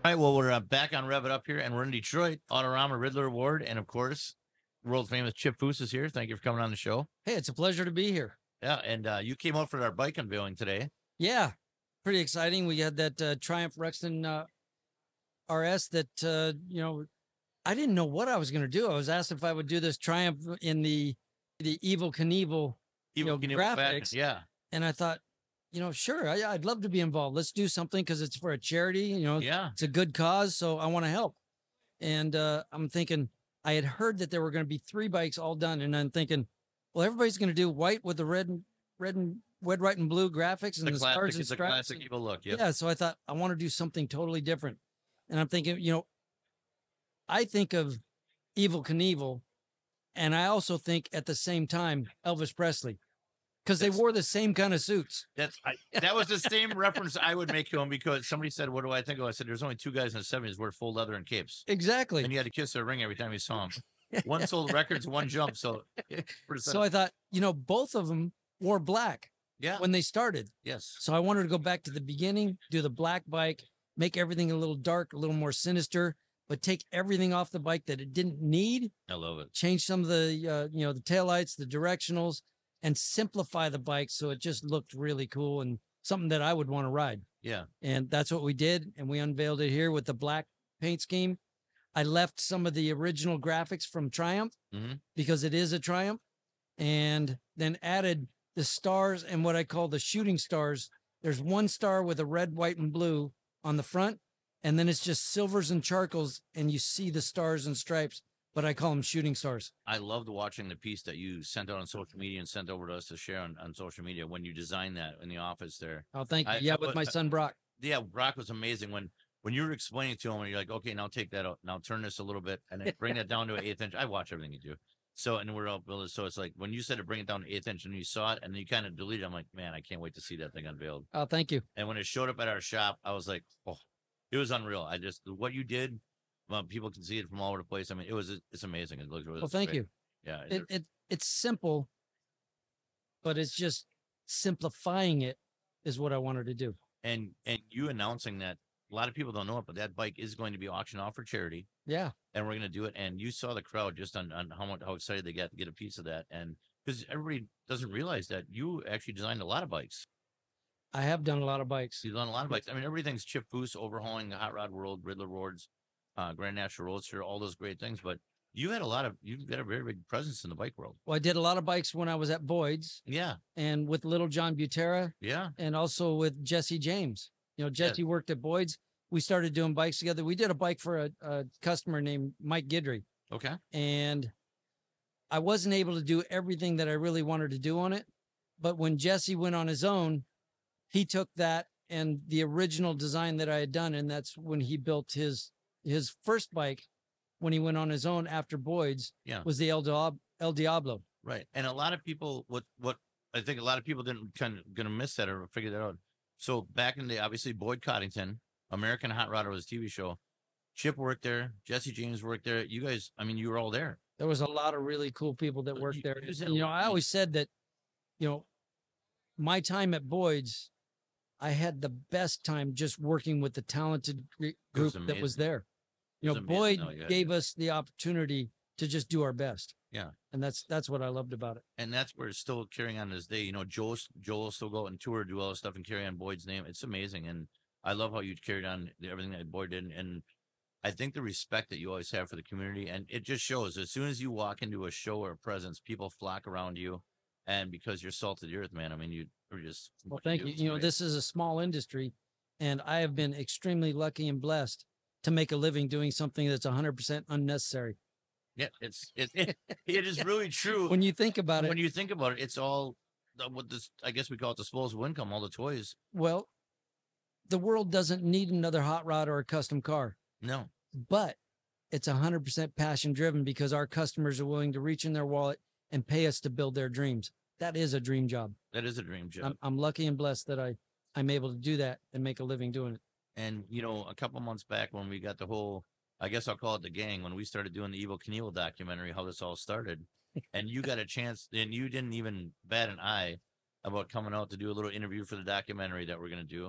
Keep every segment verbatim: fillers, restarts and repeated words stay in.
All right, well, we're uh, back on Rev It Up here, and we're in Detroit. Autorama Riddler Award, and of course, world famous Chip Foose is here. Thank you for coming on the show. Hey, it's a pleasure to be here. Yeah, and uh, you came out for our bike unveiling today. Yeah, pretty exciting. We had that uh, Triumph Rexton uh, R S that, uh, you know, I didn't know what I was going to do. I was asked if I would do this Triumph in the the Evel Knievel, you know, Knievel graphics. fashion, yeah. And I thought, you know, sure, I, I'd love to be involved. Let's do something because it's for a charity. You know, yeah, it's a good cause, so I want to help. And uh, I'm thinking, I had heard that there were going to be three bikes all done, and I'm thinking, well, everybody's going to do white with the red and red and red, white, and blue graphics and the, the classic, stars and the stripes. classic Evel look. Yep. Yeah, so I thought I want to do something totally different, and I'm thinking, you know, I think of Evel Knievel, and I also think at the same time Elvis Presley, because they wore the same kind of suits. That's I, that was the same reference I would make to him, because somebody said, "What do I think of?" I said, "There's only two guys in the seventies wear full leather and capes." Exactly. And you had to kiss their ring every time you saw him. One sold records, one jump. So, so I thought, you know, both of them wore black. Yeah. When they started. Yes. So I wanted to go back to the beginning, do the black bike, make everything a little dark, a little more sinister, but take everything off the bike that it didn't need. I love it. Change some of the, uh, you know, the taillights, the directionals, and simplify the bike so it just looked really cool and something that I would want to ride. Yeah. And that's what we did. And we unveiled it here with the black paint scheme. I left some of the original graphics from Triumph mm-hmm. because it is a Triumph, and then added the stars and what I call the shooting stars. There's one star with a red, white, and blue on the front, and then it's just silvers and charcoals, and you see the stars and stripes, but I call them shooting stars. I loved watching the piece that you sent out on social media and sent over to us to share on, on social media when you designed that in the office there. Oh, thank you. I, yeah, I, with my son, Brock. Yeah, Brock was amazing. When when you were explaining to him, and you're like, okay, now take that out, now turn this a little bit, and then bring that down to an eighth inch. I watch everything you do. So, and we're all, so it's like, when you said to bring it down to eighth inch and you saw it and you kind of deleted it, I'm like, man, I can't wait to see that thing unveiled. Oh, thank you. And when it showed up at our shop, I was like, oh, it was unreal. I just, what you did, well, people can see it from all over the place. I mean, it was, it's amazing. It looks really Well, thank great. you. Yeah. It, it, it's simple, but it's just simplifying it is what I wanted to do. And, and you announcing that, a lot of people don't know it, but that bike is going to be auctioned off for charity. Yeah. And we're going to do it. And you saw the crowd just on, on how much, how excited they got to get a piece of that. And because everybody doesn't realize that you actually designed a lot of bikes. I have done a lot of bikes. You've done a lot of bikes. I mean, everything's Chip Foose, overhauling the Hot Rod World, Riddler Awards, uh, Grand National Roadster, all those great things. But you had a lot of, you've got a very big presence in the bike world. Well, I did a lot of bikes when I was at Boyd's. Yeah. And with Little John Butera. Yeah. And also with Jesse James. You know, Jesse yeah. worked at Boyd's. We started doing bikes together. We did a bike for a, a customer named Mike Guidry. Okay. And I wasn't able to do everything that I really wanted to do on it. But when Jesse went on his own, he took that and the original design that I had done. And that's when he built his, his first bike when he went on his own after Boyd's, yeah. was the El, Diab- El Diablo. Right. And a lot of people, what, what I think a lot of people didn't kind of going to miss that or figure that out. So back in the, obviously Boyd Coddington, American Hot Rodder was a T V show. Chip worked there. Jesse James worked there. You guys, I mean, you were all there. There was a lot of really cool people that worked there. And, you know, I always said that, you know, my time at Boyd's, I had the best time just working with the talented group was that was there. You know, Boyd no, you gave us the opportunity to just do our best. Yeah. And that's that's what I loved about it. And that's where it's still carrying on to this day. You know, Joel, Joel still go out and tour, do all this stuff and carry on Boyd's name. It's amazing. And I love how you carried on everything that Boyd did. And I think the respect that you always have for the community, and it just shows as soon as you walk into a show or a presence, people flock around you. And because you're salt of the earth, man, I mean, you are just. Well, thank you. You know, this is a small industry, and I have been extremely lucky and blessed to make a living doing something that's one hundred percent unnecessary. Yeah, it's it, it, it is really true. When you think about it. When you think about it, it's all what this, I guess we call it disposable income, all the toys. Well, the world doesn't need another hot rod or a custom car. No. But it's one hundred percent passion driven because our customers are willing to reach in their wallet and pay us to build their dreams. That is a dream job. That is a dream job. I'm, I'm lucky and blessed that I, I'm able to do that and make a living doing it. And, you know, a couple months back when we got the whole, I guess I'll call it the gang, when we started doing the Evel Knievel documentary, how this all started, and you got a chance, and you didn't even bat an eye about coming out to do a little interview for the documentary that we're going to do.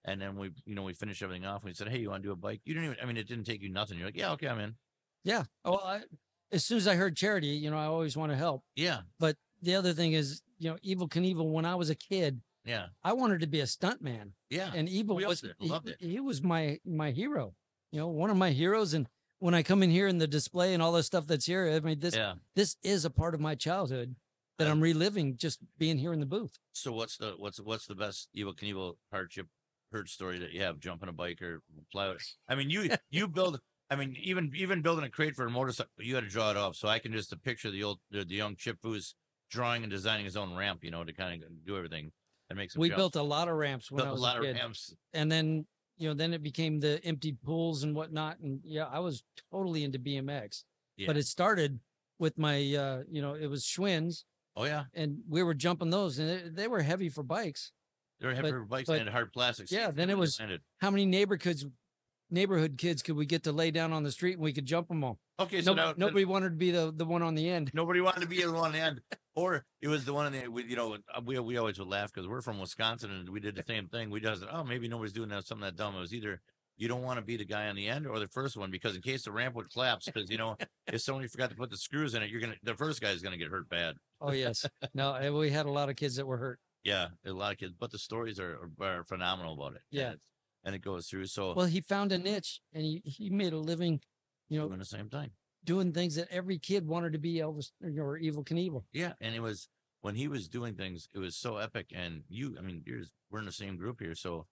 And then we, you know, we finished everything off. And we said, hey, you want to do a bike? You didn't even, I mean, it didn't take you nothing. You're like, yeah, okay, I'm in. Yeah. Oh, I, as soon as I heard charity, you know, I always want to help. Yeah. But the other thing is, you know, Evel Knievel, when I was a kid, yeah, I wanted to be a stunt man. Yeah. And Evel We was, loved it. he, Loved it. he was my, my hero, you know, one of my heroes. And when I come in here in the display and all the stuff that's here, I mean, this, Yeah. this is a part of my childhood that I- I'm reliving just being here in the booth. So what's the, what's, what's the best Evel Knievel hardship hurt story that you have, jumping a bike or plow it? I mean, you, you build, I mean, even, even building a crate for a motorcycle, you had to draw it off. So I can just picture the old, the, the young Chip who's drawing and designing his own ramp, you know, to kind of do everything. That makes him We jump. built a lot of ramps when Built I a was lot a of kid. ramps. And then, you know, then it became the empty pools and whatnot. And yeah, I was totally into B M X, Yeah. but it started with my, uh, you know, it was Schwinn's Oh yeah. and we were jumping those and they, they were heavy for bikes. They were heavy But- bikes but- and hard plastic. Yeah, seats then when it they was- landed. How many neighbor kids, neighborhood kids could we get to lay down on the street and we could jump them all? Okay. So No, now, nobody wanted to be the, the one on the end. Nobody wanted to be the one end, or it was the one in the, we, you know, we, we always would laugh because we're from Wisconsin and we did the same thing. We just, oh, maybe nobody's doing that, something that dumb. It was either you don't want to be the guy on the end or the first one, because in case the ramp would collapse, because, you know, if somebody forgot to put the screws in it, you're going to, the first guy is going to get hurt bad. Oh yes. No, and we had a lot of kids that were hurt. Yeah. A lot of kids, but the stories are, are, are phenomenal about it. Yeah. And, it's- and it goes through. So Well, he found a niche and he, he made a living, you know, doing the same thing. doing things that every kid wanted to be Elvis or Evel Knievel. Yeah. And it was, when he was doing things, it was so epic. And you, I mean, you're, we're in the same group here. So,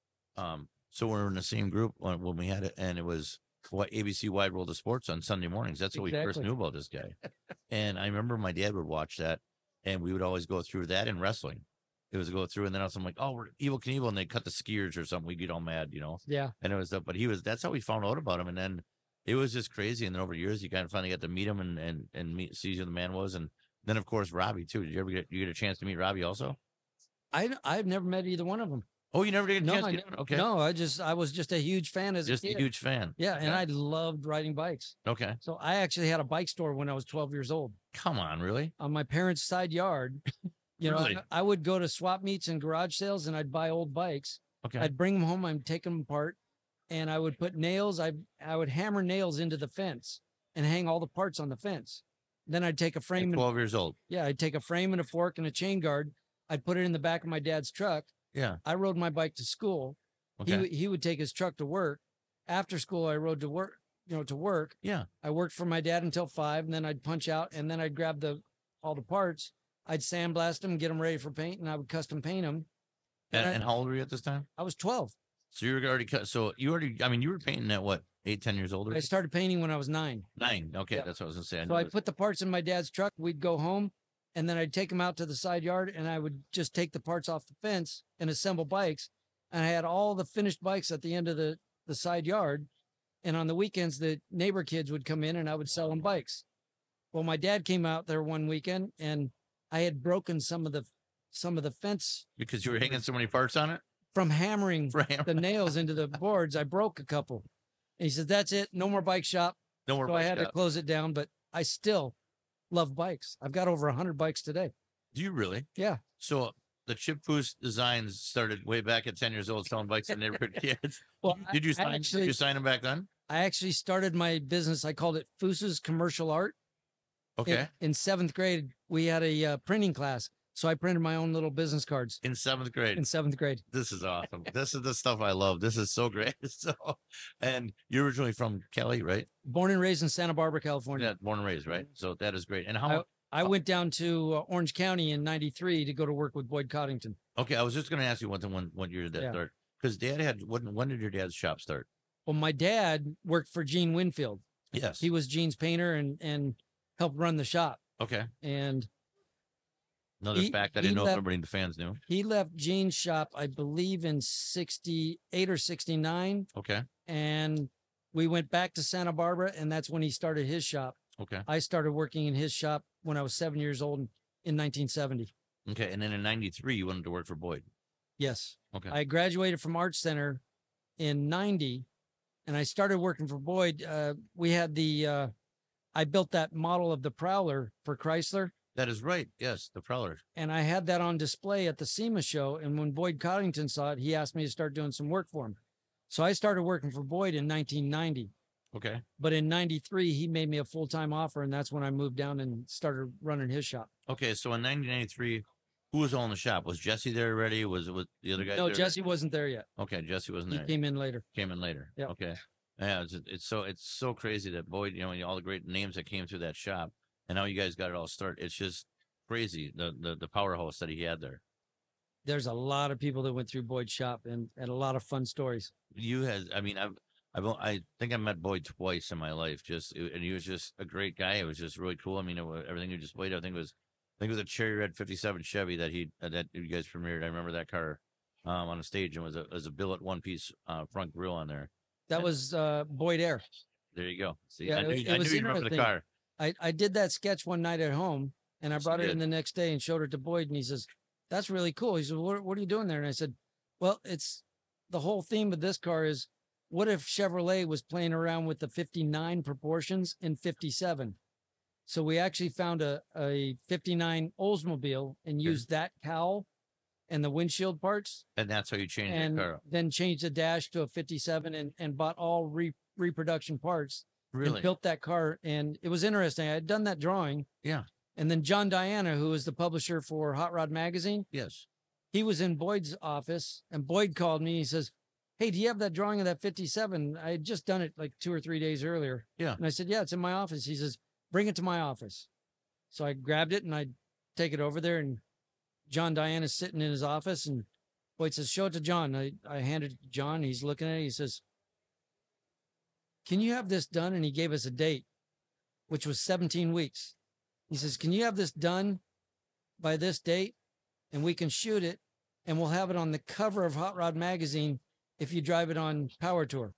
um, so we're in the same group when, when we had it, and it was what A B C Wide World of Sports on Sunday mornings. That's how we first Exactly. knew about this guy. And I remember my dad would watch that, and we would always go through that in wrestling. It was go through, and then I was I'm like, oh, we're Evel Knievel, and they cut the skiers or something. We'd get all mad, you know. Yeah. And it was, uh, but he was. That's how we found out about him, and then it was just crazy. And then over years, you kind of finally got to meet him and and and meet, see who the man was, and then of course Robbie too. Did you ever get you get a chance to meet Robbie also? I, I've never met either one of them. Oh, you never did get a No, chance. I to never, get, okay, no, I just, I was just a huge fan as just a a kid. huge fan. Yeah. And Okay. I loved riding bikes. Okay, So I actually had a bike store when I was twelve years old come on, really? on my parents' side yard. You know, Really? I I would go to swap meets and garage sales and I'd buy old bikes. Okay, I'd bring them home. I'd take them apart and I would put nails. I, I would hammer nails into the fence and hang all the parts on the fence. Then I'd take a frame At and twelve years old. yeah, I'd take a frame and a fork and a chain guard. I'd put it in the back of my dad's truck. Yeah. I rode my bike to school. He, Okay. w- he would take his truck to work. After school, I rode to work, you know, to work. Yeah. I worked for my dad until five, and then I'd punch out, and then I'd grab the all the parts. I'd sandblast them, get them ready for paint, and I would custom paint them. And, I- and how old were you at this time? I was twelve. So you were already cut. So you already, I mean, you were painting at what, eight, ten years old? Or I started painting when I was nine. nine. Okay. Yeah. That's what I was going to say. I So knew I it was- put the parts in my dad's truck. We'd go home, and then I'd take them out to the side yard, and I would just take the parts off the fence and assemble bikes. And I had all the finished bikes at the end of the, the side yard. And on the weekends, the neighbor kids would come in, and I would sell them bikes. Well, my dad came out there one weekend, and I had broken some of the some of the fence because you were hanging so many parts on it. from hammering For him. the nails into the boards. I broke a couple. And he said, "That's it. No more bike shop." No more So I bike had to shop. close it down, but I still love bikes. I've got over a hundred bikes today. Do you really? Yeah. So the Chip Foose designs started way back at ten years old, selling bikes to neighborhood kids. Well, Did you I- I sign? actually, did you sign them back then? I actually started my business. I called it Foose's Commercial Art. In- Okay. In, seventh grade, we had a uh, printing class. So I printed my own little business cards In seventh grade. in seventh grade. This is awesome. This is the stuff I love. This is so great. So, and you're originally from Cali, right? Born and raised in Santa Barbara, California. Yeah, born and raised, right? So that is great. And how? I went down to uh, Orange County in ninety-three to go to work with Boyd Coddington. Okay, I was just going to ask you what the when what year did that Yeah. start? Because Dad had when when did your dad's shop start? Well, my dad worked for Gene Winfield. Yes. He was Gene's painter and, and helped run the shop. Okay. And Another He- fact I he didn't know if left- everybody in the fans knew. he left Gene's shop, I believe, in sixty-eight or sixty-nine. Okay. And we went back to Santa Barbara, and that's when he started his shop. Okay. I started working in his shop when I was seven years old in nineteen seventy. Okay. And then in ninety-three, you wanted to work for Boyd. Yes. Okay. I graduated from Art Center in ninety, and I started working for Boyd. Uh, we had the, uh, I built that model of the Prowler for Chrysler. That is right. Yes, the Prowler. And I had that on display at the SEMA show. And when Boyd Coddington saw it, he asked me to start doing some work for him. So I started working for Boyd in nineteen ninety. Okay. But in ninety-three, he made me a full-time offer, and that's when I moved down and started running his shop. Okay, so in nineteen ninety-three, who was all in the shop? Was Jesse there already? Was it was the other guy? No, there? Jesse wasn't there yet. Okay, Jesse wasn't He there. came in later. Came in later. Yeah. Okay. Yeah, it's, it's so it's so crazy that Boyd, you know, all the great names that came through that shop, and how you guys got it all started. It's just crazy the the the powerhouse that he had there. There's a lot of people that went through Boyd's shop, and and a lot of fun stories. You had, I mean, I've. I've, I think I met Boyd twice in my life, just and he was just a great guy. It was just really cool. I mean, it, was- everything you just played, I think it was, I think it was a cherry red fifty-seven Chevy that he uh, that you guys premiered. I remember that car um, on the stage, and it was a was a billet one piece uh, front grill on there. That And- was uh, Boyd Air. There you go. See, Yeah, I knew, it- it I knew was you remember the interesting. car. I, I did that sketch one night at home, and I Yes, you brought it did. in the next day and showed it to Boyd, and he says, "That's really cool." He said, "What, what are you doing there?" And I said, "Well, it's the whole theme of this car is, what if Chevrolet was playing around with the fifty-nine proportions in fifty-seven?" So we actually found a, a fifty-nine Oldsmobile and Okay. used that cowl and the windshield parts, And that's how you changed and that car. then changed the dash to a fifty-seven and, and bought all re, reproduction parts Really? and built that car. And it was interesting. I had done that drawing. Yeah. And then John Diana, who was the publisher for Hot Rod Magazine, Yes. he was in Boyd's office, and Boyd called me. He says, "Hey, do you have that drawing of that fifty-seven? I had just done it like two or three days earlier." Yeah. And I said, "Yeah, it's in my office." He says, "Bring it to my office." So I grabbed it and I take it over there, and John Diana's sitting in his office, and Boyd says, "Show it to John." I, I handed it to John. He's looking at it. He says, "Can you have this done?" And he gave us a date, which was seventeen weeks. He says, "Can you have this done by this date? And we can shoot it, and we'll have it on the cover of Hot Rod Magazine if you drive it on Power Tour."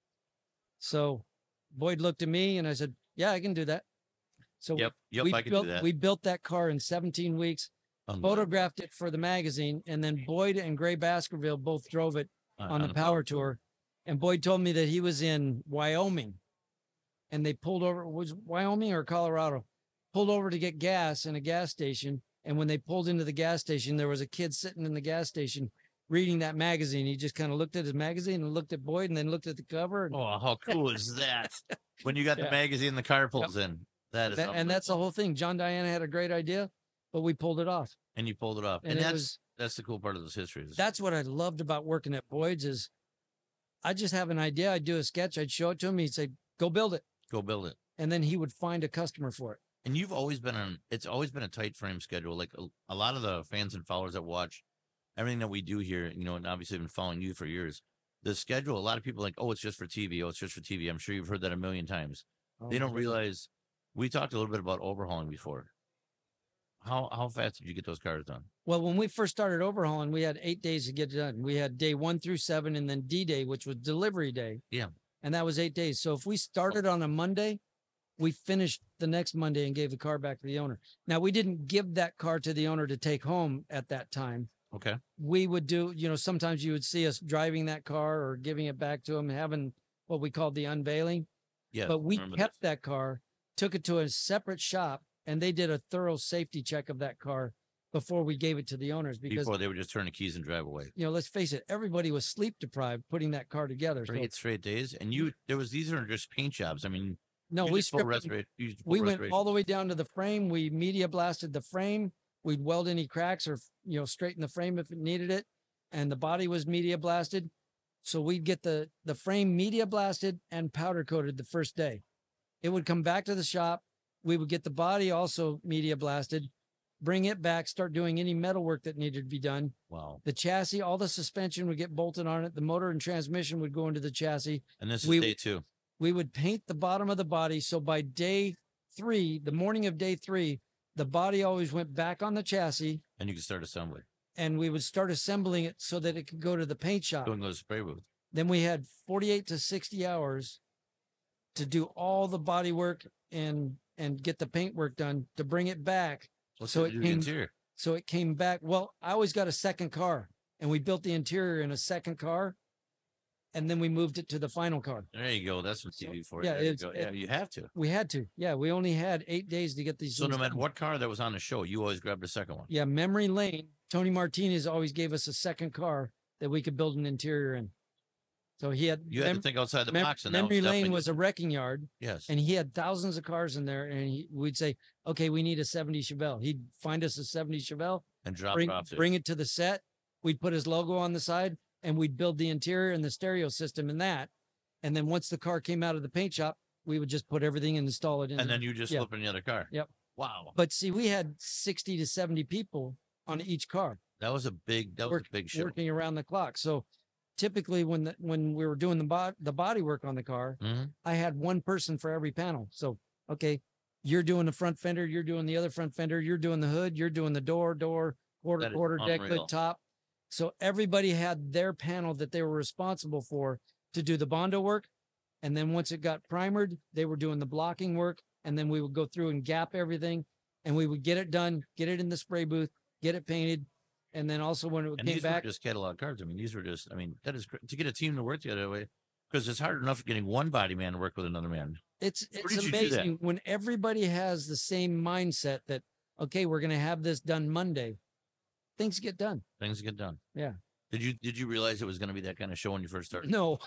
So Boyd looked at me, and I said, "Yeah, I can do that." So Yep. Yep. we I could built do that. we built that car in seventeen weeks, Unbelievable. photographed it for the magazine, and then Boyd and Gray Baskerville both drove it on the Power Tour. And Boyd told me that he was in Wyoming, and they pulled over. Was Wyoming or Colorado? Pulled over to get gas in a gas station. And when they pulled into the gas station, there was a kid sitting in the gas station reading that magazine. He just kind of looked at his magazine and looked at Boyd, and then looked at the cover. And, Oh, how cool is that? When you got Yeah. the magazine, the car pulls in. That is, that- and that's the unbelievable. whole thing. John Diana had a great idea, but we pulled it off. And you pulled it off, And, and, it that's was that's the cool part of this history. is- that's what I loved about working at Boyd's is I just have an idea. I'd do a sketch. I'd show it to him. He'd say, "Go build it." Go build it. And then he would find a customer for it. And you've always been on. It's always been a tight frame schedule. Like a, a lot of the fans and followers that watch everything that we do here, you know, and obviously been following you for years. The schedule. A lot of people are like, oh, it's just for T V. Oh, it's just for T V. I'm sure you've heard that a million times. Oh, They don't my realize. We talked a little bit about overhauling before. How how fast did you get those cars done? Well, when we first started overhauling, we had eight days to get it done. We had day one through seven, and then D Day, which was delivery day. Yeah. And that was eight days. So if we started on a Monday, we finished the next Monday and gave the car back to the owner. Now, we didn't give that car to the owner to take home at that time. Okay. We would do, you know, sometimes you would see us driving that car or giving it back to him, having what we called the unveiling. Yeah. But we remember kept that car, took it to a separate shop, and they did a thorough safety check of that car before we gave it to the owners. that. Because, Before they would just turn the keys and drive away. you know, let's face it, everybody was sleep deprived putting that car together. For So, eight straight days, and you there was these are just paint jobs. I mean, no, you we did full stripped, restora- you did full we went restoration. all the way down to the frame. We media blasted the frame. We'd weld any cracks or, you know, straighten the frame if it needed it. And the body was media blasted. So we'd get the, the frame media blasted and powder coated the first day. It would come back to the shop. We would get the body also media blasted, bring it back, start doing any metal work that needed to be done. Wow. The chassis, all the suspension would get bolted on it. The motor and transmission would go into the chassis. And this is We- day two. We would paint the bottom of the body. So by day three, the morning of day three, the body always went back on the chassis, And you can start assembly. and we would start assembling it so that it could go to the paint shop. Going to the spray booth. Then we had forty-eight to sixty hours to do all the body work and and get the paint work done to bring it back. Let's So so it do the came- interior. So it came back. Well, I always got a second car, and we built the interior in a second car. and then we moved it to the final car. There you go. That's what T V for. Yeah, There you it's- go. Yeah, it- you have to. We had to. Yeah, we only had eight days to get these. So no things matter done. what car that was on the show, you always grabbed the second one. Yeah, memory lane. Tony Martinez always gave us a second car that we could build an interior in. So he had. You had mem- to think outside the mem- box. And that memory lane definitely was a good. wrecking yard, Yes. and he had thousands of cars in there. And he, we'd say, "Okay, we need a seventy Chevelle." He'd find us a seventy Chevelle, And drop bring it off there. bring it to the set. We'd put his logo on the side, and we'd build the interior and the stereo system in that. And then once the car came out of the paint shop, we would just put everything and install it in. And there. then you just yeah. flip in the other car. Yep. Wow. But see, we had sixty to seventy people on each car. That was a big, that was work- a big show. working around the clock. So typically when the, when we were doing the bod the body work on the car, Mhm. I had one person for every panel. So, okay, you're doing the front fender, you're doing the other front fender, you're doing the hood, you're doing the door, door, quarter, That is quarter deck unreal. hood top. So everybody had their panel that they were responsible for to do the Bondo work. And then once it got primered, they were doing the blocking work. And then we would go through and gap everything and we would get it done, get it in the spray booth, get it painted. And then also when it And came these back, were just catalog cards. I mean, these were just, I mean, that is cr- to get a team to work the other way because it's hard enough getting one body man to work with another man. it's it's did you do that? amazing when everybody has the same mindset that, okay, we're going to have this done Monday. Things get done. Things get done. Yeah. Did you did you realize it was going to be that kind of show when you first started? No,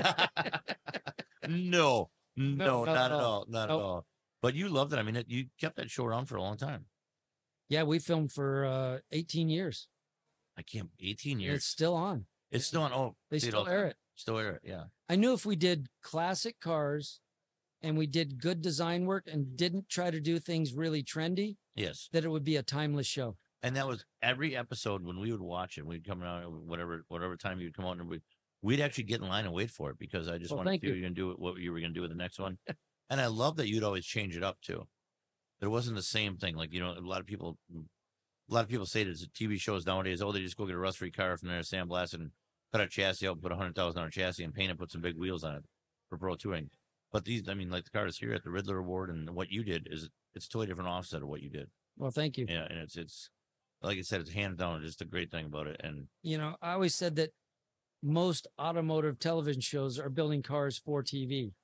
no, no, not, at all, not Nope. at all. But you loved it. I mean, it, you kept that show around for a long time. yeah, we filmed for uh, eighteen years. I can't. Eighteen And years. it's still on. It's still on. Oh, They see still all the air time. it. Still air it. Yeah. I knew if we did classic cars and we did good design work and didn't try to do things really trendy, Yes. that it would be a timeless show. And that was every episode when we would watch it. We'd come around whatever whatever time you'd come out and we'd we'd actually get in line and wait for it because I just Well, wanted to thank see what you. you're gonna do with what you were gonna do with the next one. And I love that you'd always change it up too. There wasn't the same thing. Like, you know, a lot of people a lot of people say that T V shows nowadays, oh, they just go get a rust free car from there, sandblast and cut a chassis out, put a hundred thousand dollar chassis and paint it, put some big wheels on it for pro touring. But these, I mean, like the cars here at the Riddler Award and what you did is it's a totally different offset of what you did. Well, thank you. Yeah, and it's it's like I said, it's hands down just a great thing about it. And You know, I always said that most automotive television shows are building cars for T V.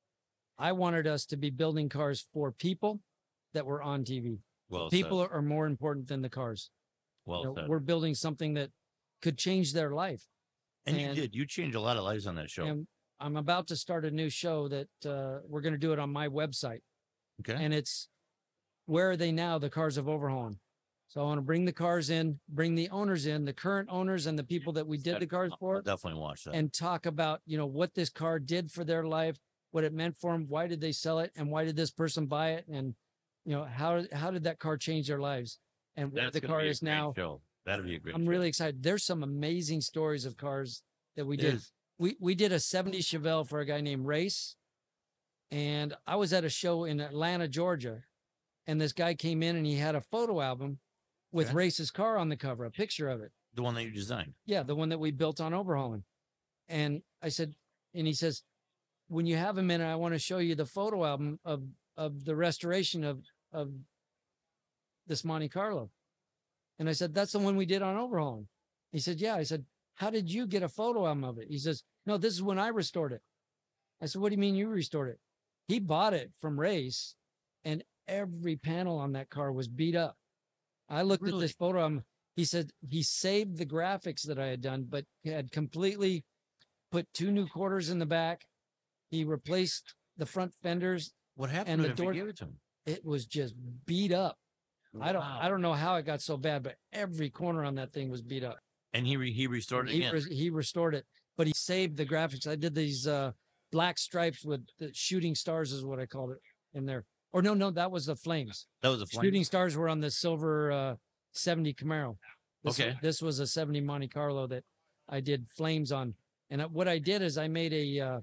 I wanted us to be building cars for people that were on T V. well, People said, are more important than the cars. well You know, said. we're building something that could change their life. And, you and- did. You changed a lot of lives on that show. And I'm about to start a new show that uh, we're going to do it on my website. Okay. And it's Where Are They Now? The Cars of Overhauling. So I want to bring the cars in, bring the owners in, the current owners and the people that we did the cars I'll for, definitely watch that. and talk about, you know, what this car did for their life, what it meant for them, why did they sell it, and why did this person buy it, and you know, how how did that car change their lives, and what That's the gonna car be a is great now. show. That'll be a great. I'm show. really excited. There's some amazing stories of cars that we It did. is. We we did a seventy Chevelle for a guy named Race, and I was at a show in Atlanta, Georgia, and this guy came in and he had a photo album with Okay. Race's car on the cover, a picture of it. the one that you designed. Yeah, the one that we built on overhauling. And I said, and he says, when you have a minute, I want to show you the photo album of of the restoration of of this Monte Carlo. And I said, that's the one we did on overhauling. He said, yeah. I said, how did you get a photo album of it? He says, no, this is when I restored it. I said, what do you mean you restored it? He bought it from Race, and every panel on that car was beat up. I looked at Really? this photo album. He said he saved the graphics that I had done, but had completely put two new quarters in the back. He replaced the front fenders. What happened And to the it if you door- gave it to him? It was just beat up. I don't Wow. I don't know how it got so bad, but every corner on that thing was beat up. And he re, he restored it He, again. res- he restored it, but he saved the graphics. I did these uh, black stripes with the shooting stars, is what I called it in there. Or no, no, that was the flames. that was a flame. Shooting stars were on the silver uh, seventy Camaro. This, Okay. This was a seventy Monte Carlo that I did flames on. And uh, what I did is I made a, uh,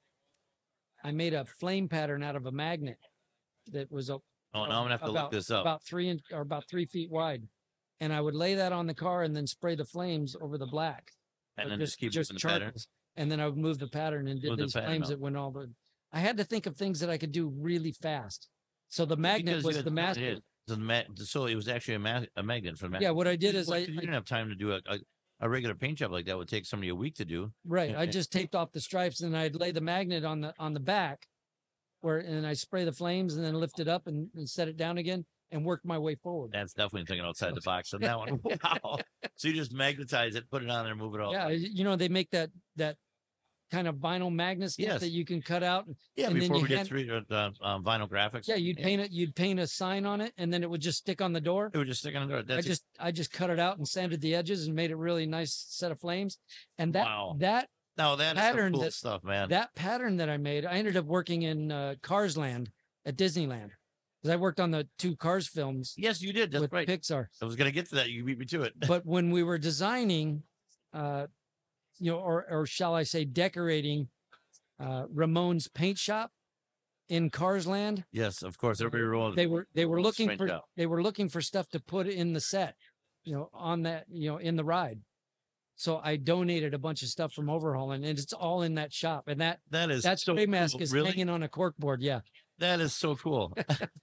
I made a flame pattern out of a magnet that was a, Oh, now I'm gonna have to about, look this up. about three inch or about three feet wide. And I would lay that on the car and then spray the flames over the black. and or then just, keep moving the pattern. charcoals. And then I would move the pattern and did Move the these pattern flames out. that went all the. I had to think of things that I could do really fast. So the magnet Because was you the had- master. it- the ma- so it was actually a, ma- a magnet for the Yeah, what I did You- is what- I, you I didn't have time to do a, a, a regular paint job like that would take somebody a week to do. Right. I just taped off the stripes and I'd lay the magnet on the on the back where and I spray the flames and then lift it up and, and set it down again and work my way forward. That's definitely thinking outside the box on that one. Wow. So you just magnetize it, put it on there, move it all. Yeah, you know, they make that that kind of vinyl magnet stuff Yes. that you can cut out. Yeah, and then before you we did hand- three uh, the um, vinyl graphics. Yeah, you'd paint it, you'd paint a sign on it, and then it would just stick on the door. It would just stick on the door. That's I just I just cut it out and sanded the edges and made it really nice set of flames. And that Wow. that no, that is some pattern cool that- stuff, man. that pattern that I made, I ended up working in uh, Cars Land at Disneyland because I worked on the two Cars films yes, you did. That's with right. Pixar. I was gonna get to that. You beat me to it. But when we were designing, uh, you know, or or shall I say, decorating uh, Ramon's paint shop in Cars Land, Yes, of course. Everybody rolls. they were they were Ramon's looking paint for shop. they were looking for stuff to put in the set, you know, on that, you know, in the ride. So I donated a bunch of stuff from overhauling, and it's all in that shop. And that That is that so spray mask cool. is really. hanging on a cork board. Yeah, That is so cool.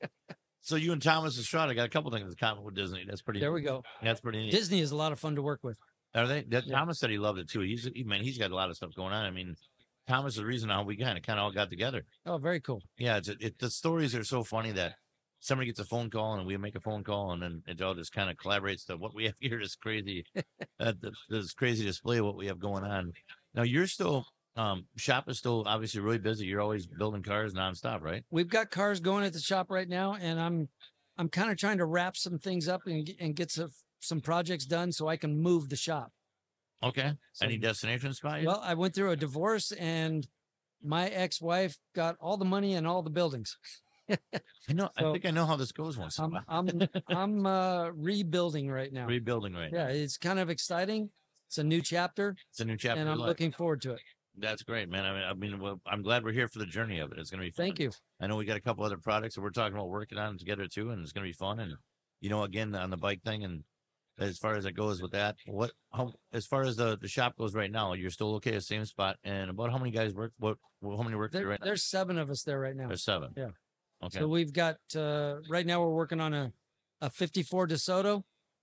So you and Thomas Estrada got a couple things in common with Disney. That's pretty. there we go. That's pretty neat. Disney is a lot of fun to work with. Are they? That, Yeah. Thomas said he loved it too. He's he, man. He's got a lot of stuff going on. I mean, Thomas is the reason how we kind of kind of all got together. Oh, very cool. Yeah, it's it, the stories are so funny that somebody gets a phone call and we make a phone call and then it all just kind of collaborates to what we have here. Is crazy. uh, th- this crazy display of what we have going on. Now you're still um shop is still obviously really busy. You're always building cars nonstop, right? We've got cars going at the shop right now, and I'm I'm kind of trying to wrap some things up and get- and get some some projects done so I can move the shop. Okay. So, Any destination spot? yet? well, I went through a divorce, and my ex-wife got all the money and all the buildings. I know. I so- think I know how this goes once in a I'm while. I'm I'm uh, rebuilding right now. Rebuilding right now. Yeah, it's kind of exciting. It's a new chapter, It's a new chapter. and of I'm life. looking forward to it. That's great, man. I mean, I mean, well, I'm glad we're here for the journey of it. It's gonna be fun. Thank you. I know we got a couple other products that we're talking about working on together too, and it's gonna be fun. And you know, again, on the bike thing, and as far as it goes with that, what how as far as the the shop goes right now, you're still okay at the same spot. And about how many guys work? What well, how many work there There, right now? there's seven of us there right now. There's seven. Yeah. Okay. So we've got uh, right now we're working on a a fifty-four DeSoto,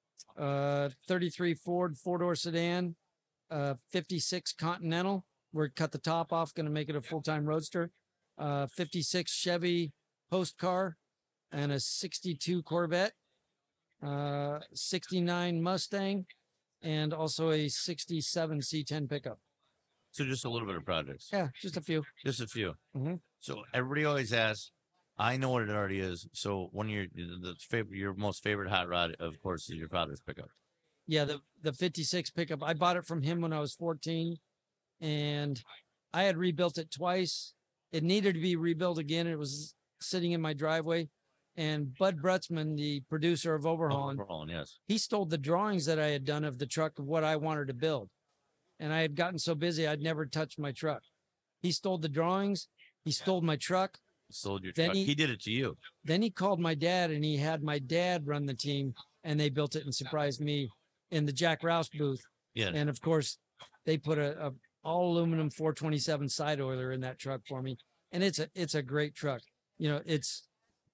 uh, thirty-three Ford four door sedan, uh, fifty-six Continental. We're cut the top off, going to make it a full time roadster. Uh, fifty-six Chevy Post car, and a sixty-two Corvette, uh, sixty-nine Mustang, and also a sixty-seven C ten pickup. So just a little bit of projects. Yeah, just a few. Just a few. Mhm. So everybody always asks. I know what it already is. So one of your the favorite, your most favorite hot rod, of course, is your father's pickup. Yeah, the the fifty-six pickup. I bought it from him when I was fourteen, and I had rebuilt it twice. It needed to be rebuilt again. It was sitting in my driveway, and Bud Brutzman, the producer of Overhauling, Overhauling, yes. he stole the drawings that I had done of the truck of what I wanted to build, and I had gotten so busy I'd never touched my truck. He stole the drawings. He stole my truck. Sold your Then truck. He, he- did it to you. Then he called my dad, and he had my dad run the team, and they built it and surprised me in the Jack Rouse booth. Yeah. And of course, they put a, a all aluminum four twenty-seven side oiler in that truck for me, and it's a it's a great truck. You know, it's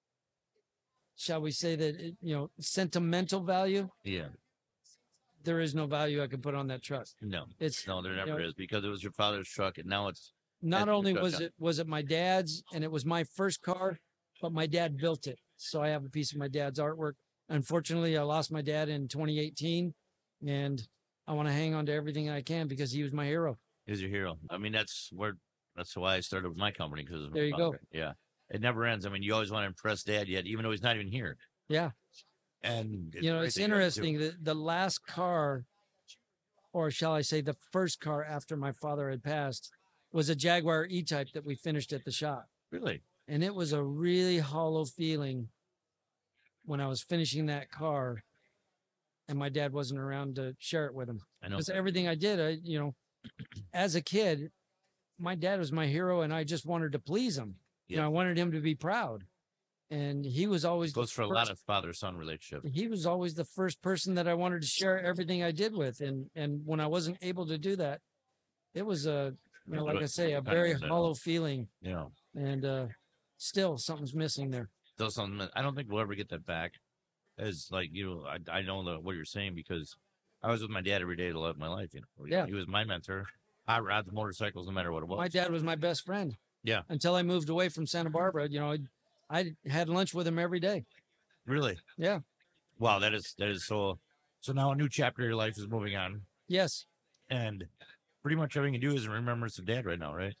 shall we say that it, you know sentimental value. Yeah. There is no value I could put on that truck. No. It's No, there never know- is because it was your father's truck, and now it's not that's your only truck, was huh? it was it my dad's and it was my first car, but my dad built it, so I have a piece of my dad's artwork. Unfortunately, I lost my dad in twenty eighteen, and I want to hang on to everything I can because he was my hero. is your hero. I mean, that's where that's why I started with my company because There you go. Yeah, it never ends. I mean, you always want to impress Dad, yet even though he's not even here. Yeah. And You know, great it's that you guys do it. interesting that the last car, or shall I say the first car after my father had passed, was a Jaguar E-Type that we finished at the shop. Really, And it was a really hollow feeling when I was finishing that car and my dad wasn't around to share it with him. I know. Because everything I did, I, you know, as a kid, my dad was my hero and I just wanted to please him. You know, Yeah. I wanted him to be proud. And he was always the Goes for a first- lot of father-son relationships. he was always the first person that I wanted to share everything I did with. And and when I wasn't able to do that, it was a you know, like I say, a very hollow feeling. You know, And uh still something's missing there. still something. that- I don't think we'll ever get that back. As like you know, I I know the, what you're saying because I was with my dad every day to love my life. You know, Yeah. He was my mentor. I ride the motorcycles no matter what it was. My dad was my best friend. Yeah. Until I moved away from Santa Barbara, you know, I, I had lunch with him every day. Really? Yeah. Wow. That is, that is so, so now a new chapter of your life is moving on. Yes. And pretty much everything you do is in remembrance of dad right now, right?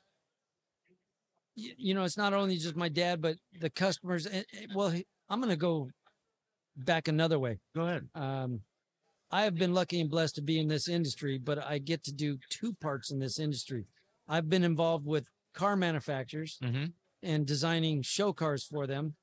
You, you know, it's not only just my dad, but the customers. And, well, I'm going to go back another way. Go ahead. Um, I have been lucky and blessed to be in this industry, but I get to do two parts in this industry. I've been involved with car manufacturers mm-hmm. and designing show cars for them.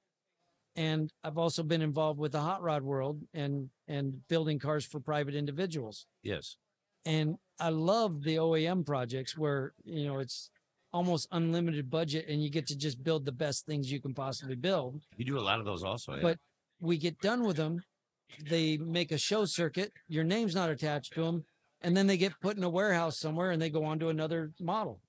And I've also been involved with the hot rod world and, and building cars for private individuals. Yes. And I love the O E M projects where, you know, it's almost unlimited budget and you get to just build the best things you can possibly build. You do a lot of those also. Yeah. But we get done with them. They make a show circuit. Your name's not attached to them. And then they get put in a warehouse somewhere and they go on to another model.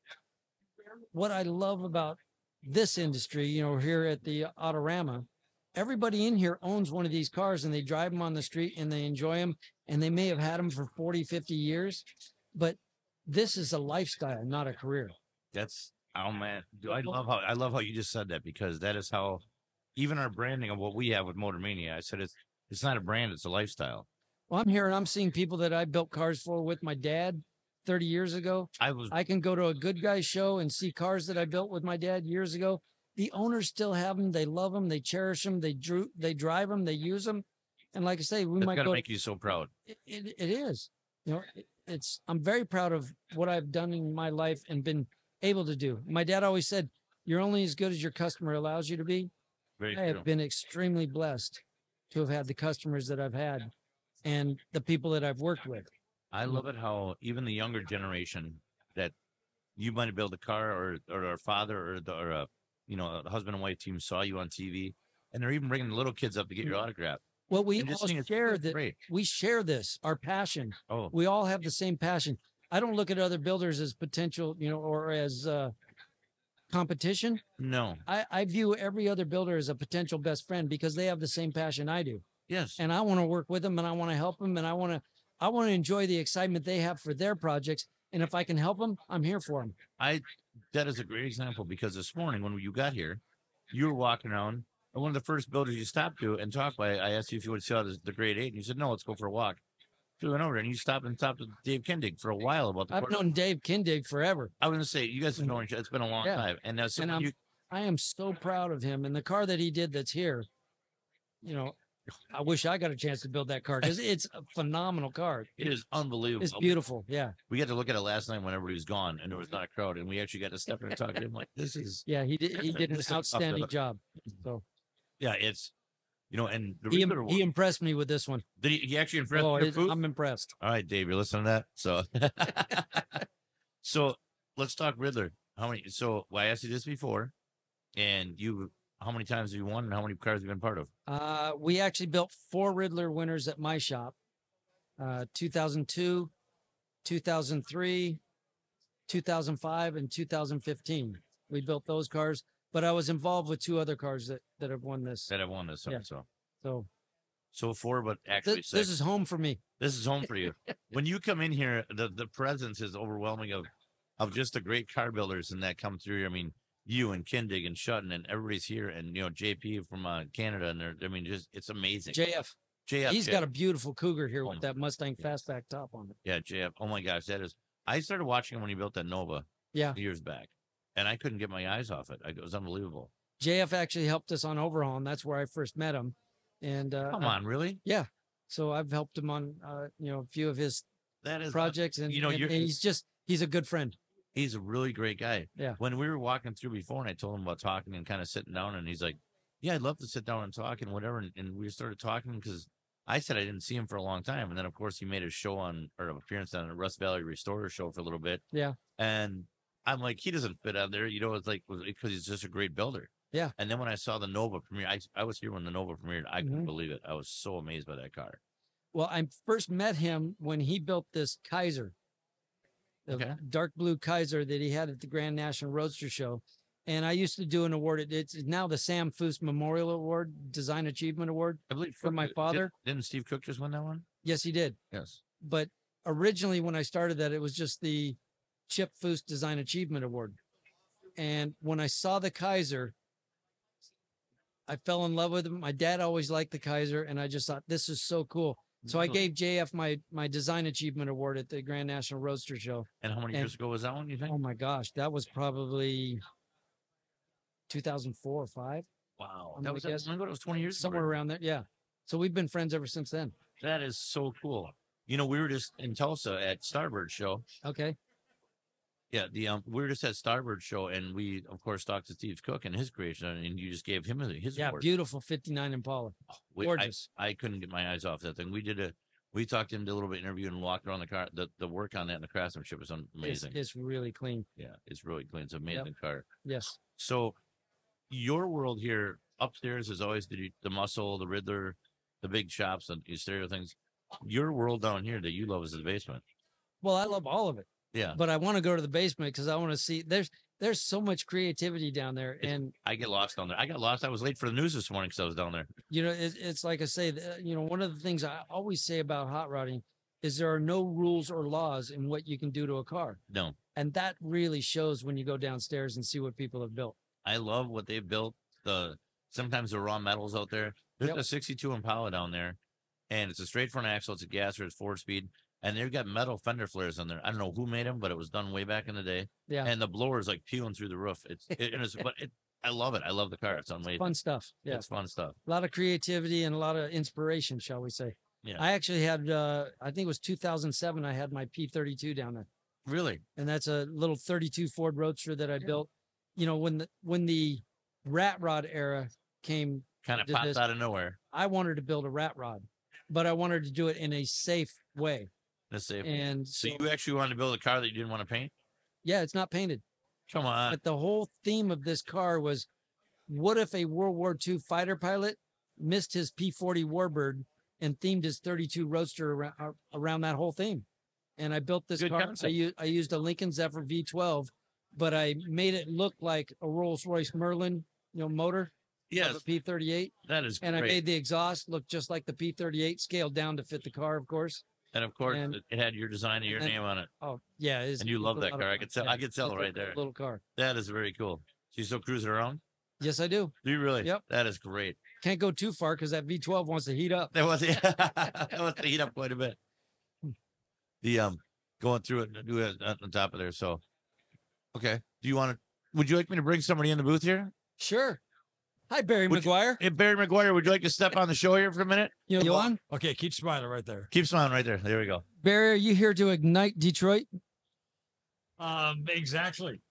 What I love about this industry, you know, here at the Autorama, everybody in here owns one of these cars and they drive them on the street and they enjoy them. And they may have had them for forty, fifty years, but this is a lifestyle, not a career. That's, oh man, I love how, I love how you just said that, because that is how, even our branding of what we have with Motor Mania, I said, it's, it's not a brand, it's a lifestyle. Well, I'm here and I'm seeing people that I built cars for with my dad thirty years ago. I was, I can go to a Good Guys show and see cars that I built with my dad years ago. The owners still have them. They love them. They cherish them. They drew, they drive them. They use them. And like I say, we that's might gotta go. make you so proud. It, it, it is, you know, it, it's, I'm very proud of what I've done in my life and been able to do. My dad always said, you're only as good as your customer allows you to be. Very I have true. been extremely blessed to have had the customers that I've had and the people that I've worked with. I love it how even the younger generation that you might have built a car, or, or a father or, the, or a, you know, a husband and wife team saw you on T V, and they're even bringing the little kids up to get your autograph. Well, we And this all thing is share that. great. We share this, our passion. Oh, We all have the same passion. I don't look at other builders as potential, you know, or as uh, competition. no. I, I view every other builder as a potential best friend because they have the same passion I do. Yes. And I want to work with them and I want to help them and I want to, I want to enjoy the excitement they have for their projects. And if I can help them, I'm here for them. I, that is a great example, because this morning when you got here, you were walking around, and one of the first builders you stopped to and talked by, I asked you if you would see out the grade eight, and you said, no, let's go for a walk. So we went over and you stopped and talked with Dave Kindig for a while about the I've quarter- known Dave Kindig forever. I was going to say, you guys have known each other. It's been a long Yeah. time. And that's And something I'm- you, I am so proud of him. And the car that he did that's here, you know, I wish I got a chance to build that car because it's a phenomenal car. it is unbelievable. It's beautiful. Yeah. We got to look at it last night when everybody was gone and there was not a crowd, and we actually got to step in and talk to him. Like, this is, Yeah. He did, he did an This is up to outstanding the- job. So yeah, it's, you know, and the he, regular he impressed me with this one. did he, he actually impressed Oh, your it- food? I'm impressed. All right, Dave, you're listening to that. So, so let's talk Riddler. How many? So well, I asked you this before, and you, how many times have you won, and how many cars have you been part of? Uh, we actually built four Riddler winners at my shop. Uh, two thousand two, two thousand three, two thousand five, and two thousand fifteen. We built those cars, but I was involved with two other cars that, that have won this. That have won this. Yeah. So, So so four, but actually this, six. this is home for me. This is home for you. When you come in here, the the presence is overwhelming of of just the great car builders and that come through. I mean, you and Kindig and Shutton and everybody's here, and you know J P from uh, Canada, and they're, I mean, just it's amazing. J F. J F, He's J- got a beautiful Cougar here Oh with my- that Mustang yeah. fastback top on it. yeah, J F. Oh my gosh, that is. I started watching him when he built that Nova Yeah. years back, and I couldn't get my eyes off it. I, it was unbelievable. J F actually helped us on overhaul, and that's where I first met him. And uh, Come on, really? so I've helped him on uh, you know a few of his That is. projects, and, you know, and, you're- and he's just he's a good friend. He's a really great guy. Yeah. When we were walking through before, and I told him about talking and kind of sitting down, and he's like, "Yeah, I'd love to sit down and talk and whatever." And, and we started talking because I said I didn't see him for a long time, and then of course he made a show on or an appearance on a Rust Valley Restorer show for a little bit. Yeah. And I'm like, he doesn't fit out there, you know. It's like because he's just a great builder. Yeah. And then when I saw the Nova premiere, I I was here when the Nova premiered. I couldn't Mhm. believe it. I was so amazed by that car. Well, I first met him when he built this Kaiser, the Okay. dark blue Kaiser that he had at the Grand National Roadster Show. And I used to do an award. It- It's now the Sam Foose Memorial Award, Design Achievement Award. I believe For my Cook- father? Did, didn't Steve Cook just win that one? Yes, he did. Yes. but originally when I started that, it was just the Chip Foose Design Achievement Award. And when I saw the Kaiser, I fell in love with him. My dad always liked the Kaiser, and I just thought this is so cool. So I gave J F my my Design Achievement Award at the Grand National Roadster Show. And how many And- years ago was that one, you think? Oh my gosh, that was probably two thousand four or five, Wow. I'm That gonna was, guess that was twenty years ago. somewhere around there. Yeah. So we've been friends ever since then. That is so cool. You know, we were just in Tulsa at Starbird Show. Okay. Yeah, the um, we were just at Starbird Show, and we of course talked to Steve Cook and his creation, and you just gave him his Yeah, award. beautiful fifty-nine Impala. We- I- Gorgeous. I, couldn't get my eyes off that thing. We did a, we talked to him, did a little bit of interview, and walked around the car. The the work on that and the craftsmanship is It's, amazing. it's really clean. Yeah, it's really clean. It's an amazing car. Yes. So, your world here upstairs is always the the muscle, the Riddler, the big shops, and the stereo things. Your world down here that you love is the basement. Well, I love all of it, Yeah, but I want to go to the basement because I want to see. There's there's so much creativity down there, It's- and I get lost down there. I got lost. I was late for the news this morning because I was down there. you know, it, it's like I say. th- You know, one of the things I always say about hot rodding is there are no rules or laws in what you can do to a car, No, and that really shows when you go downstairs and see what people have built. I love what they built. The sometimes the raw metals out there. There's Yep. a sixty-two Impala down there, and it's a straight front axle. It's a gasser. It's four speed, and they've got metal fender flares on there. I don't know who made them, but it was done way back in the day. Yeah, And the blower is like peeling through the roof. It's it, it is, but it, I love it. I love the car. It's amazing. fun stuff. Yeah, It's fun stuff. a lot of creativity and a lot of inspiration, shall we say? Yeah. I actually had, uh, I think it was two thousand seven. I had my P thirty-two down there. Really? And that's a little thirty-two Ford Roadster that I Yeah. built. You know, when the when the rat rod era came, Kind of Did popped this- out of nowhere. I wanted to build a rat rod, but I wanted to do it in a safe way. Let's say. And So so, you actually wanted to build a car that you didn't want to paint? yeah, it's not painted. Come on. But the whole theme of this car was, what if a World War Two fighter pilot missed his P forty Warbird and themed his thirty-two Roadster around, around that whole theme? And I built this Good car. I, concept. u- I used a Lincoln Zephyr V twelve, but I made it look like a Rolls Royce Merlin, you know, motor. Yes, Of a P thirty-eight, that is and great. I made the exhaust look just like the P thirty-eight, scaled down to fit the car, of course. and of course, and- it- it had your design and your and- name on it. Oh yeah, it's, And you it's love a that lot of car. I fun. could tell. Yeah, I could tell it's a right cool there. Little car. That is very cool. So you still cruising around? Yes, I do. Do you really? Yep. That is great. Can't go too far because that V twelve wants to heat up. That was that was to heat up quite a bit. The um going through it and do it on top of there. So okay. Do you want to would you like me to bring somebody in the booth here? Sure. Hi, Barry Would you- McGuire. Hey Barry McGuire, would you like to step on the show here for a minute? You know, you on? Okay, keep smiling right there. Keep smiling right there. There we go. Barry, are you here to ignite Detroit? Um, exactly.